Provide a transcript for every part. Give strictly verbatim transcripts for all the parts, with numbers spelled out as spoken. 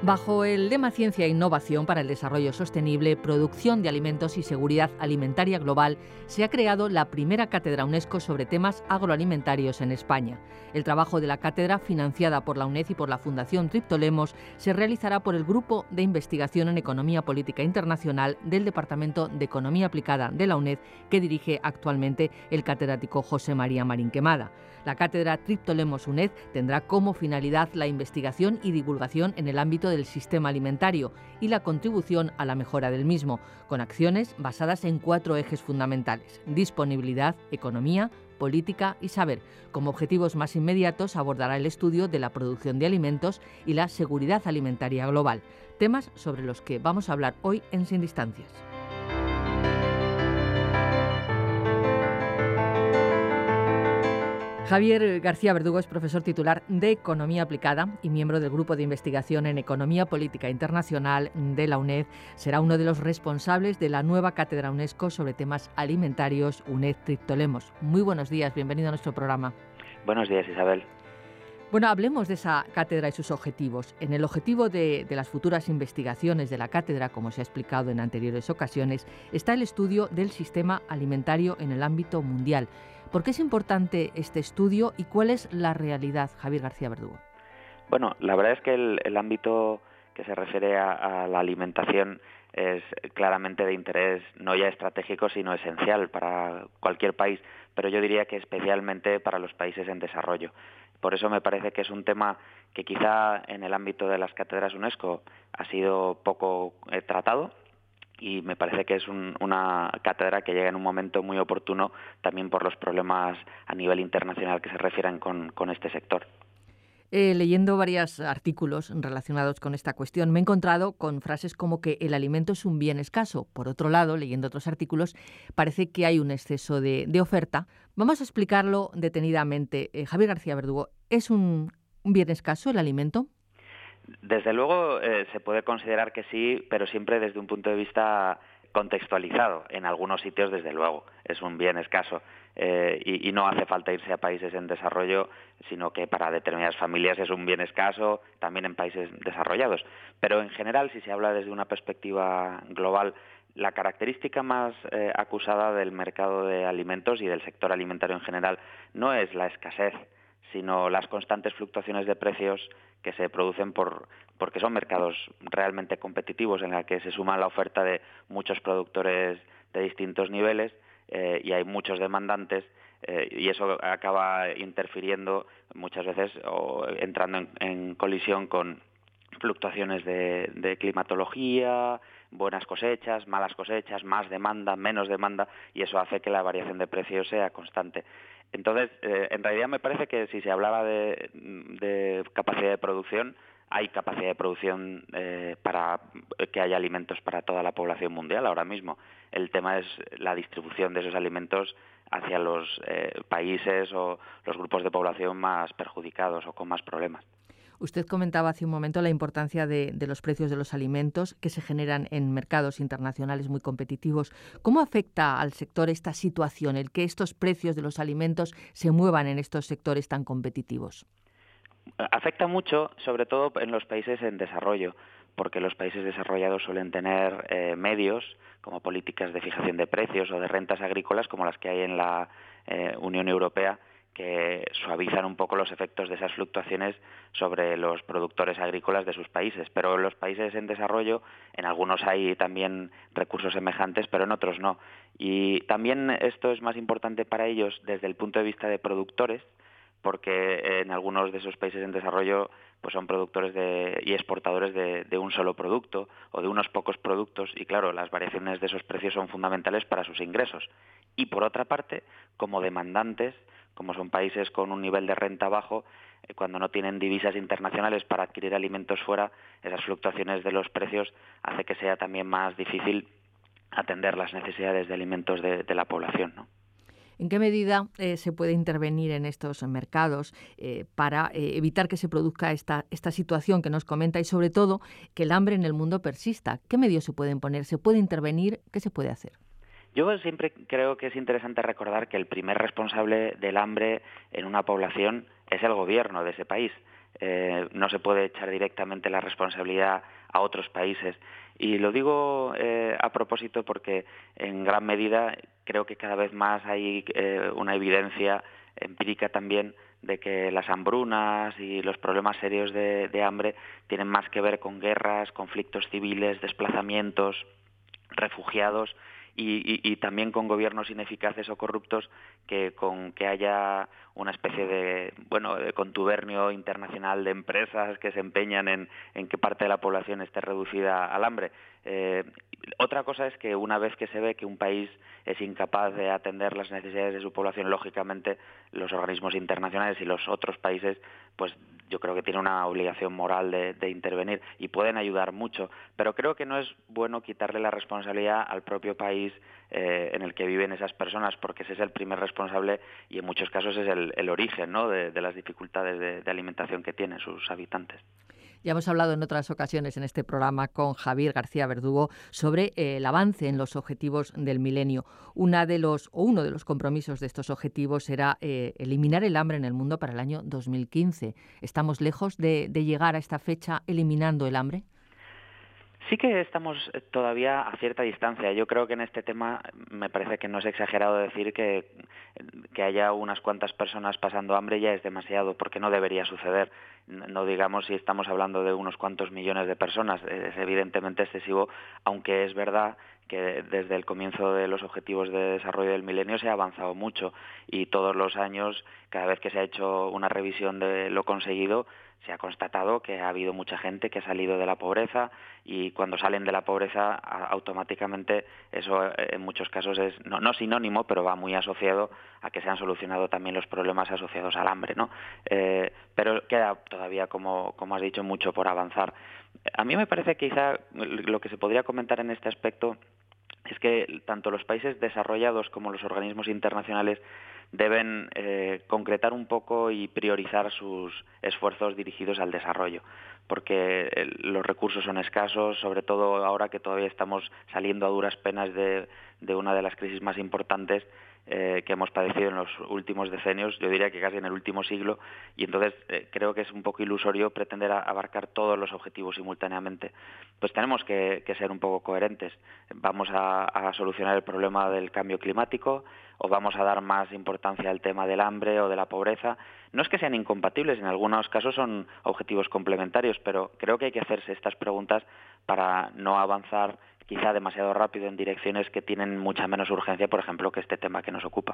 Bajo el lema Ciencia e Innovación para el Desarrollo Sostenible, Producción de Alimentos y Seguridad Alimentaria Global, se ha creado la primera cátedra UNESCO sobre temas agroalimentarios en España. El trabajo de la cátedra, financiada por la UNED y por la Fundación Triptolemos, se realizará por el Grupo de Investigación en Economía Política Internacional del Departamento de Economía Aplicada de la UNED, que dirige actualmente el catedrático José María Marín Quemada. La cátedra Triptolemos UNED tendrá como finalidad la investigación y divulgación en el ámbito del sistema alimentario y la contribución a la mejora del mismo, con acciones basadas en cuatro ejes fundamentales: disponibilidad, economía, política y saber. Como objetivos más inmediatos abordará el estudio de la producción de alimentos y la seguridad alimentaria global, temas sobre los que vamos a hablar hoy en Sin Distancias. Javier García Verdugo es profesor titular de Economía Aplicada y miembro del Grupo de Investigación en Economía Política Internacional de la UNED. Será uno de los responsables de la nueva cátedra UNESCO sobre temas alimentarios UNED Triptolemos. Muy buenos días, bienvenido a nuestro programa. Buenos días, Isabel. Bueno, hablemos de esa cátedra y sus objetivos. En el objetivo de, de las futuras investigaciones de la cátedra, como se ha explicado en anteriores ocasiones, está el estudio del sistema alimentario en el ámbito mundial. ¿Por qué es importante este estudio y cuál es la realidad, Javier García Verdugo? Bueno, la verdad es que el, el ámbito que se refiere a, a la alimentación es claramente de interés no ya estratégico, sino esencial para cualquier país, pero yo diría que especialmente para los países en desarrollo. Por eso me parece que es un tema que quizá en el ámbito de las cátedras UNESCO ha sido poco eh, tratado, y me parece que es un, una cátedra que llega en un momento muy oportuno también por los problemas a nivel internacional que se refieren con, con este sector. Eh, leyendo varios artículos relacionados con esta cuestión, me he encontrado con frases como que el alimento es un bien escaso. Por otro lado, leyendo otros artículos, parece que hay un exceso de, de oferta. Vamos a explicarlo detenidamente. Eh, Javier García Verdugo, ¿es un, un bien escaso el alimento? Desde luego eh, se puede considerar que sí, pero siempre desde un punto de vista contextualizado. En algunos sitios, desde luego, es un bien escaso eh, y, y no hace falta irse a países en desarrollo, sino que para determinadas familias es un bien escaso, también en países desarrollados. Pero en general, si se habla desde una perspectiva global, la característica más eh, acusada del mercado de alimentos y del sector alimentario en general no es la escasez, sino las constantes fluctuaciones de precios que se producen por porque son mercados realmente competitivos en la que se suma la oferta de muchos productores de distintos niveles eh, y hay muchos demandantes eh, y eso acaba interfiriendo muchas veces o entrando en, en colisión con fluctuaciones de, de climatología, buenas cosechas, malas cosechas, más demanda, menos demanda, y eso hace que la variación de precios sea constante. Entonces, eh, en realidad me parece que si se hablaba de, de capacidad de producción, hay capacidad de producción eh, para que haya alimentos para toda la población mundial ahora mismo. El tema es la distribución de esos alimentos hacia los eh, países o los grupos de población más perjudicados o con más problemas. Usted comentaba hace un momento la importancia de, de los precios de los alimentos que se generan en mercados internacionales muy competitivos. ¿Cómo afecta al sector esta situación, el que estos precios de los alimentos se muevan en estos sectores tan competitivos? Afecta mucho, sobre todo en los países en desarrollo, porque los países desarrollados suelen tener eh, medios como políticas de fijación de precios o de rentas agrícolas como las que hay en la eh, Unión Europea, que suavizan un poco los efectos de esas fluctuaciones sobre los productores agrícolas de sus países. Pero en los países en desarrollo, en algunos hay también recursos semejantes, pero en otros no. Y también esto es más importante para ellos desde el punto de vista de productores, porque en algunos de esos países en desarrollo pues son productores de, y exportadores de, de un solo producto o de unos pocos productos, y claro, las variaciones de esos precios son fundamentales para sus ingresos. Y por otra parte, como demandantes, como son países con un nivel de renta bajo, eh, cuando no tienen divisas internacionales para adquirir alimentos fuera, esas fluctuaciones de los precios hace que sea también más difícil atender las necesidades de alimentos de, de la población, ¿no? ¿En qué medida eh, se puede intervenir en estos mercados eh, para eh, evitar que se produzca esta, esta situación que nos comenta y, sobre todo, que el hambre en el mundo persista? ¿Qué medios se pueden poner? ¿Se puede intervenir? ¿Qué se puede hacer? Yo siempre creo que es interesante recordar que el primer responsable del hambre en una población es el gobierno de ese país. eh, no se puede echar directamente la responsabilidad a otros países. Y lo digo eh, a propósito porque en gran medida creo que cada vez más hay eh, una evidencia empírica también de que las hambrunas y los problemas serios de, de hambre tienen más que ver con guerras, conflictos civiles, desplazamientos, refugiados y, y, y también con gobiernos ineficaces o corruptos que con que haya una especie de bueno de contubernio internacional de empresas que se empeñan en, en que parte de la población esté reducida al hambre. Eh, otra cosa es que una vez que se ve que un país es incapaz de atender las necesidades de su población, lógicamente los organismos internacionales y los otros países, pues yo creo que tienen una obligación moral de, de intervenir y pueden ayudar mucho, pero creo que no es bueno quitarle la responsabilidad al propio país eh, en el que viven esas personas, porque ese es el primer responsable y en muchos casos es el, el origen, ¿no?, de, de las dificultades de, de alimentación que tienen sus habitantes. Ya hemos hablado en otras ocasiones en este programa con Javier García Verdugo sobre eh, el avance en los objetivos del milenio. Una de los, o uno de los compromisos de estos objetivos era eh, eliminar el hambre en el mundo para el año dos mil quince. ¿Estamos lejos de, de llegar a esta fecha eliminando el hambre? Sí que estamos todavía a cierta distancia. Yo creo que en este tema me parece que no es exagerado decir que, que haya unas cuantas personas pasando hambre ya es demasiado, porque no debería suceder. No digamos si estamos hablando de unos cuantos millones de personas, es evidentemente excesivo, aunque es verdad que desde el comienzo de los Objetivos de Desarrollo del Milenio se ha avanzado mucho y todos los años, cada vez que se ha hecho una revisión de lo conseguido, se ha constatado que ha habido mucha gente que ha salido de la pobreza y cuando salen de la pobreza automáticamente eso en muchos casos es no, no sinónimo, pero va muy asociado a que se han solucionado también los problemas asociados al hambre, ¿no? Eh, pero queda todavía, como, como has dicho, mucho por avanzar. A mí me parece que quizá lo que se podría comentar en este aspecto es que tanto los países desarrollados como los organismos internacionales deben eh, concretar un poco y priorizar sus esfuerzos dirigidos al desarrollo, porque el, los recursos son escasos, sobre todo ahora que todavía estamos saliendo a duras penas de, de una de las crisis más importantes eh, que hemos padecido en los últimos decenios, yo diría que casi en el último siglo, y entonces eh, creo que es un poco ilusorio pretender a, abarcar todos los objetivos simultáneamente. Pues tenemos que, que ser un poco coherentes. Vamos a, a solucionar el problema del cambio climático, o vamos a dar más importancia al tema del hambre o de la pobreza. No es que sean incompatibles, en algunos casos son objetivos complementarios, pero creo que hay que hacerse estas preguntas para no avanzar quizá demasiado rápido en direcciones que tienen mucha menos urgencia, por ejemplo, que este tema que nos ocupa.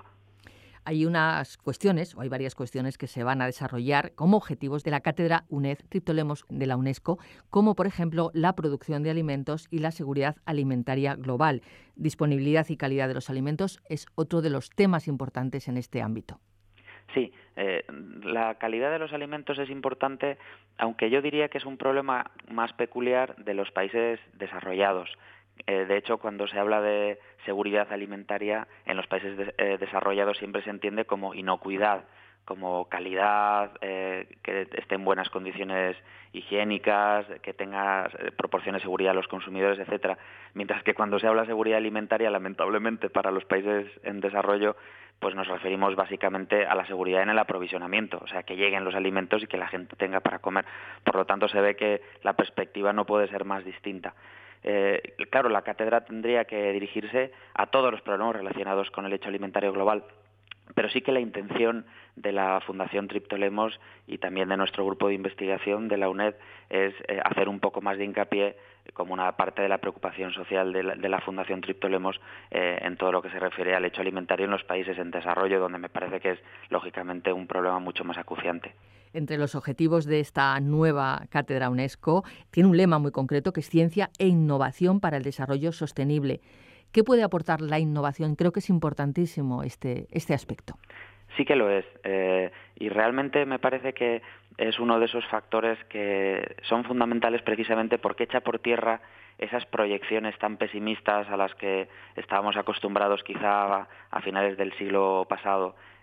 Hay unas cuestiones, o hay varias cuestiones que se van a desarrollar como objetivos de la cátedra UNED Triptolemos de la UNESCO, como por ejemplo la producción de alimentos y la seguridad alimentaria global. Disponibilidad y calidad de los alimentos es otro de los temas importantes en este ámbito. Sí, eh, la calidad de los alimentos es importante, aunque yo diría que es un problema más peculiar de los países desarrollados. Eh, de hecho, cuando se habla de seguridad alimentaria en los países de, eh, desarrollados siempre se entiende como inocuidad, como calidad, eh, que esté en buenas condiciones higiénicas, que tenga eh, proporcione seguridad a los consumidores, etcétera. Mientras que cuando se habla de seguridad alimentaria, lamentablemente para los países en desarrollo, pues nos referimos básicamente a la seguridad en el aprovisionamiento, o sea, que lleguen los alimentos y que la gente tenga para comer. Por lo tanto, se ve que la perspectiva no puede ser más distinta. Eh, claro, la cátedra tendría que dirigirse a todos los problemas relacionados con el hecho alimentario global, pero sí que la intención de la Fundación Triptolemos y también de nuestro grupo de investigación de la UNED es eh, hacer un poco más de hincapié como una parte de la preocupación social de la, de la Fundación Triptolemos eh, en todo lo que se refiere al hecho alimentario en los países en desarrollo, donde me parece que es lógicamente un problema mucho más acuciante. Entre los objetivos de esta nueva cátedra UNESCO tiene un lema muy concreto que es ciencia e innovación para el desarrollo sostenible. ¿Qué puede aportar la innovación? Creo que es importantísimo este, este aspecto. Sí que lo es, eh, y realmente me parece que es uno de esos factores que son fundamentales precisamente porque echa por tierra esas proyecciones tan pesimistas a las que estábamos acostumbrados quizá a, a finales del siglo pasado.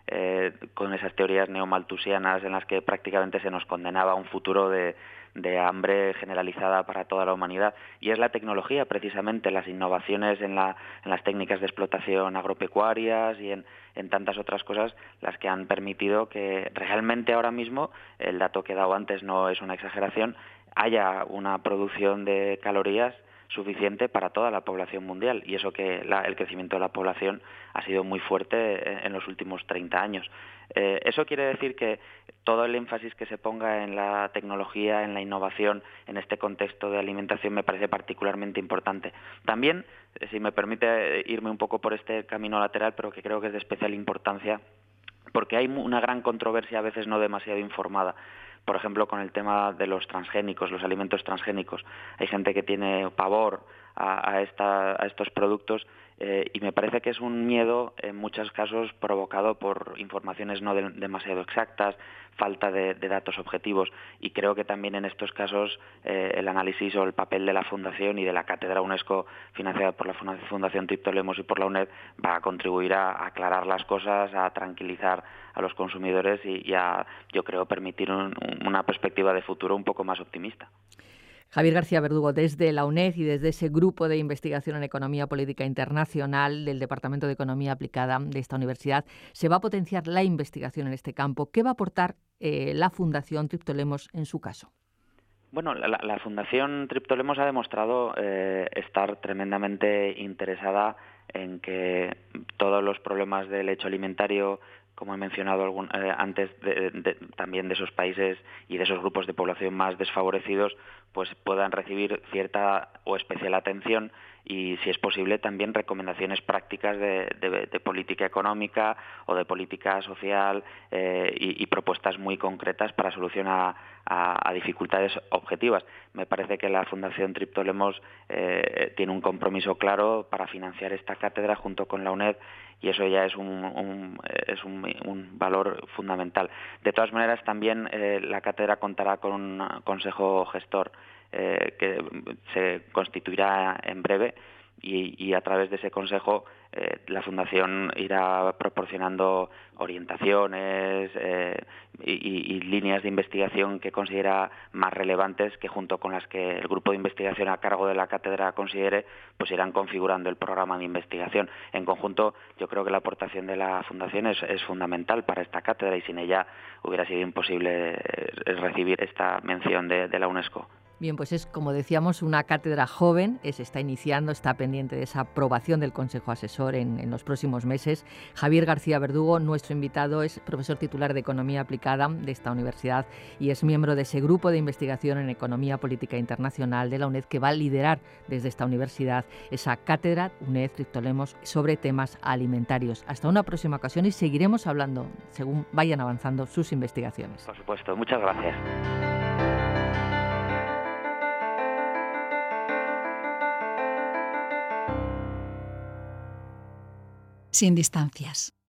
eh, con esas teorías neomalthusianas en las que prácticamente se nos condenaba a un futuro de, de hambre generalizada para toda la humanidad. Y es la tecnología, precisamente, las innovaciones en, la, en las técnicas de explotación agropecuarias y en, en tantas otras cosas las que han permitido que realmente ahora mismo, el dato que he dado antes no es una exageración, haya una producción de calorías suficiente para toda la población mundial, y eso que la, el crecimiento de la población ha sido muy fuerte en los últimos treinta años. Eh, eso quiere decir que todo el énfasis que se ponga en la tecnología, en la innovación, en este contexto de alimentación me parece particularmente importante. También, si me permite irme un poco por este camino lateral, pero que creo que es de especial importancia, porque hay una gran controversia, a veces no demasiado informada, por ejemplo, con el tema de los transgénicos, los alimentos transgénicos. Hay gente que tiene pavor a, a, esta, a estos productos eh, y me parece que es un miedo, en muchos casos, provocado por informaciones no de, demasiado exactas, falta de, de datos objetivos, y creo que también en estos casos eh, el análisis o el papel de la Fundación y de la Cátedra UNESCO, financiada por la Fundación Triptolemos y por la UNED, va a contribuir a, a aclarar las cosas, a tranquilizar a los consumidores y, y a, yo creo, permitir un, una perspectiva de futuro un poco más optimista. Javier García Verdugo, desde la UNED y desde ese grupo de investigación en economía política internacional del Departamento de Economía Aplicada de esta universidad, se va a potenciar la investigación en este campo. ¿Qué va a aportar eh, la Fundación Triptolemos en su caso? Bueno, la, la Fundación Triptolemos ha demostrado eh, estar tremendamente interesada en que todos los problemas del hecho alimentario, como he mencionado algún, eh, antes, de, de, también de esos países y de esos grupos de población más desfavorecidos, pues puedan recibir cierta o especial atención y, si es posible, también recomendaciones prácticas de, de, de política económica o de política social eh, y, y propuestas muy concretas para solucionar a, a dificultades objetivas. Me parece que la Fundación Triptolemos eh, tiene un compromiso claro para financiar esta cátedra junto con la UNED, y eso ya es un, un, es un, un valor fundamental. De todas maneras, también eh, la cátedra contará con un consejo gestor eh, que se constituirá en breve, y, y a través de ese consejo eh, la Fundación irá proporcionando orientaciones eh, y, y, y líneas de investigación que considera más relevantes, que junto con las que el grupo de investigación a cargo de la cátedra considere, pues irán configurando el programa de investigación. En conjunto, yo creo que la aportación de la Fundación es, es fundamental para esta cátedra, y sin ella hubiera sido imposible recibir esta mención de, de la UNESCO. Bien, pues es, como decíamos, una cátedra joven, se está iniciando, está pendiente de esa aprobación del Consejo Asesor en, en los próximos meses. Javier García Verdugo, nuestro invitado, es profesor titular de Economía Aplicada de esta universidad y es miembro de ese grupo de investigación en Economía Política Internacional de la UNED, que va a liderar desde esta universidad esa cátedra UNED Triptolemos sobre temas alimentarios. Hasta una próxima ocasión, y seguiremos hablando según vayan avanzando sus investigaciones. Por supuesto, muchas gracias. Sin distancias.